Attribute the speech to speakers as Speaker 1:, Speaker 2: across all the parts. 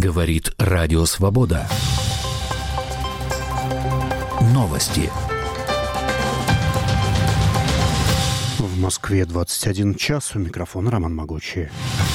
Speaker 1: Говорит Радио Свобода. Новости.
Speaker 2: В Москве 21 час. У микрофона Роман Могучий.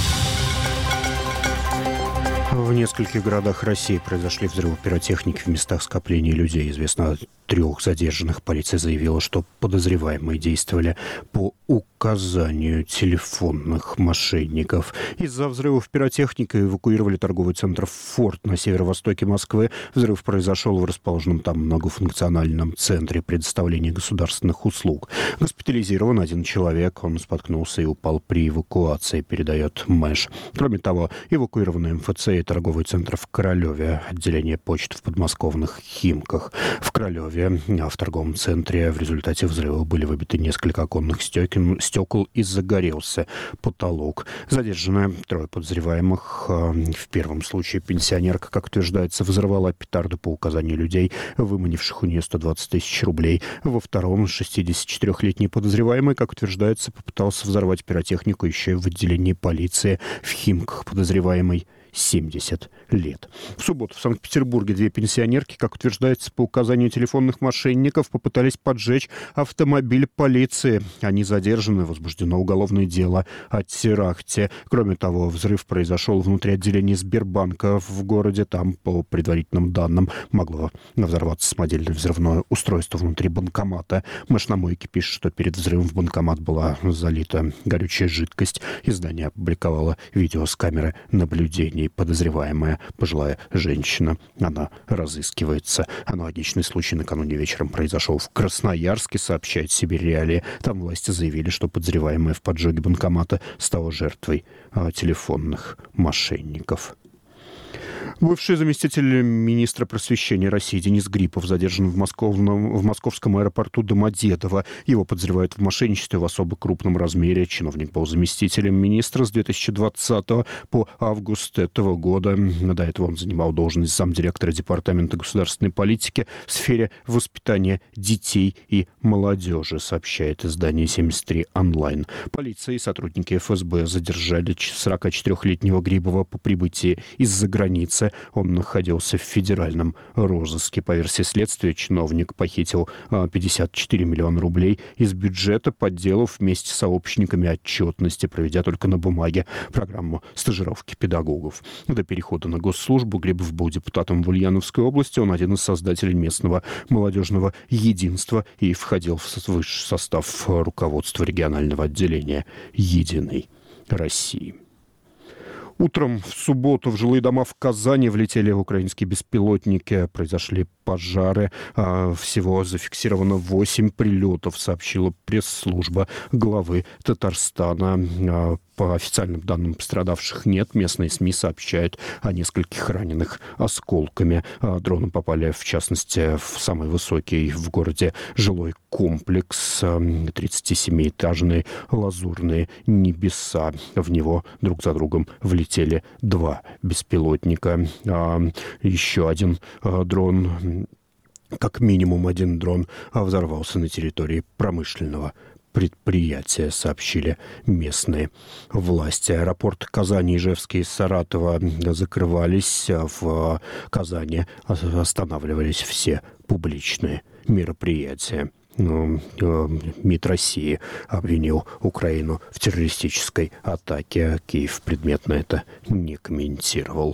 Speaker 2: В нескольких городах России произошли взрывы пиротехники в местах скопления людей. Известно о 3 задержанных. Полиция заявила, что подозреваемые действовали по указанию телефонных мошенников. Из-за взрывов пиротехники эвакуировали торговый центр «Форт» на северо-востоке Москвы. Взрыв произошел в расположенном там многофункциональном центре предоставления государственных услуг. Госпитализирован один человек. Он споткнулся и упал при эвакуации, передает МЭШ. Кроме того, эвакуированы МФЦ и торговый центр в Королеве, отделение почты в подмосковных Химках. В Королеве, в торговом центре, в результате взрыва были выбиты несколько оконных стекол и загорелся потолок. Задержаны 3 подозреваемых. В первом случае пенсионерка, как утверждается, взорвала петарду по указанию людей, выманивших у нее 120 тысяч рублей. Во втором 64-летний подозреваемый, как утверждается, попытался взорвать пиротехнику еще и в отделении полиции в Химках. Подозреваемый 70 лет. В субботу в Санкт-Петербурге 2 пенсионерки, как утверждается, по указанию телефонных мошенников, попытались поджечь автомобиль полиции. Они задержаны, возбуждено уголовное дело о теракте. Кроме того, взрыв произошел внутри отделения Сбербанка в городе. Там, по предварительным данным, могло взорваться самодельное взрывное устройство внутри банкомата. МЭШ на Мойке пишет, что перед взрывом в банкомат была залита горючая жидкость. Издание опубликовало видео с камеры наблюдения. Подозреваемая пожилая женщина. Она разыскивается. Аналогичный случай накануне вечером произошел в Красноярске, сообщает Сибирь Реалии. Там власти заявили, что подозреваемая в поджоге банкомата стала жертвой телефонных мошенников. Бывший заместитель министра просвещения России Денис Грипов задержан в московском аэропорту Домодедово. Его подозревают в мошенничестве в особо крупном размере. Чиновник был заместителем министра с 2020 по август этого года. До этого он занимал должность замдиректора Департамента государственной политики в сфере воспитания детей и молодежи, сообщает издание 73 онлайн. Полиция и сотрудники ФСБ задержали 44-летнего Грипова по прибытии из-за границы. Он находился в федеральном розыске. По версии следствия, чиновник похитил 54 миллиона рублей из бюджета, подделав вместе с сообщниками отчетности, проведя только на бумаге программу стажировки педагогов. До перехода на госслужбу Грипов был депутатом в Ульяновской области. Он один из создателей местного молодежного единства и входил в высший состав руководства регионального отделения «Единой России». Утром в субботу в жилые дома в Казани влетели украинские беспилотники. Произошли пожары. Всего зафиксировано 8 прилетов, сообщила пресс-служба главы Татарстана. По официальным данным, пострадавших нет. Местные СМИ сообщают о нескольких раненых осколками. Дроны попали, в частности, в самый высокий в городе жилой комплекс. 37-этажные лазурные небеса. В него друг за другом влетели 2 беспилотника. Еще один дрон, как минимум один дрон, взорвался на территории промышленного предприятия, сообщили местные власти. Аэропорт Казани, Ижевский и Саратова закрывались. В Казани останавливались все публичные мероприятия. МИД России обвинил Украину в террористической атаке. Киев предметно это не комментировал.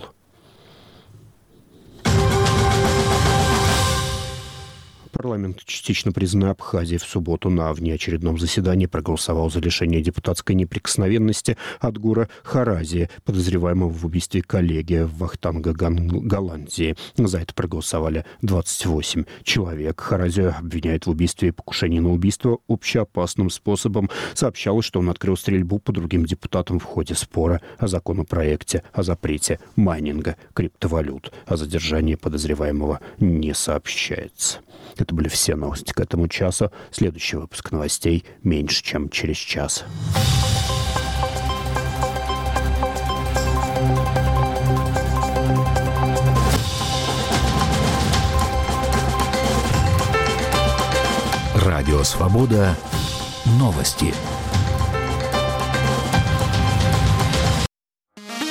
Speaker 2: Парламент частично признанной Абхазии в субботу на внеочередном заседании проголосовал за лишение депутатской неприкосновенности Адгура Харази, подозреваемого в убийстве коллеги в Вахтанга, Голландии. За это проголосовали 28 человек. Харази обвиняют в убийстве и покушении на убийство общеопасным способом. Сообщалось, что он открыл стрельбу по другим депутатам в ходе спора о законопроекте о запрете майнинга криптовалют. О задержании подозреваемого не сообщается. Это были все новости к этому часу. Следующий выпуск новостей меньше, чем через час.
Speaker 1: Радио Свобода. Новости.